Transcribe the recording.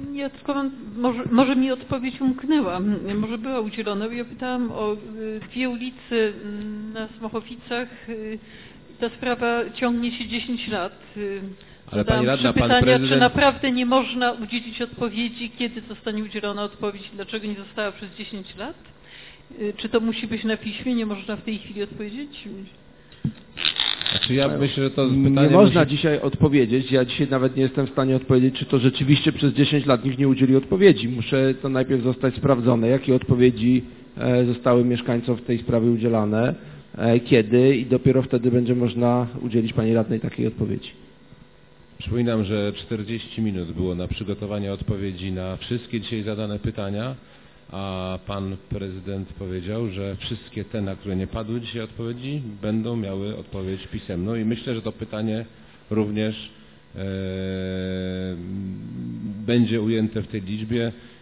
Ja tylko może mi odpowiedź umknęła, może była udzielona. Ja pytałam o dwie ulice na Smochowicach. Ta sprawa ciągnie się 10 lat. Ale pani radna, pytania, pan prezydent... czy naprawdę nie można udzielić odpowiedzi, kiedy zostanie udzielona odpowiedź, dlaczego nie została przez 10 lat? Czy to musi być na piśmie, nie można w tej chwili odpowiedzieć? Znaczy ja myślę, że to pytanie nie można dzisiaj odpowiedzieć. Ja dzisiaj nawet nie jestem w stanie odpowiedzieć, czy to rzeczywiście przez 10 lat nikt nie udzielił odpowiedzi. Muszę to najpierw zostać sprawdzone, jakie odpowiedzi zostały mieszkańcom w tej sprawie udzielane, kiedy i dopiero wtedy będzie można udzielić pani radnej takiej odpowiedzi. Przypominam, że 40 minut było na przygotowanie odpowiedzi na wszystkie dzisiaj zadane pytania, a pan prezydent powiedział, że wszystkie te, na które nie padły dzisiaj odpowiedzi, będą miały odpowiedź pisemną i myślę, że to pytanie również będzie ujęte w tej liczbie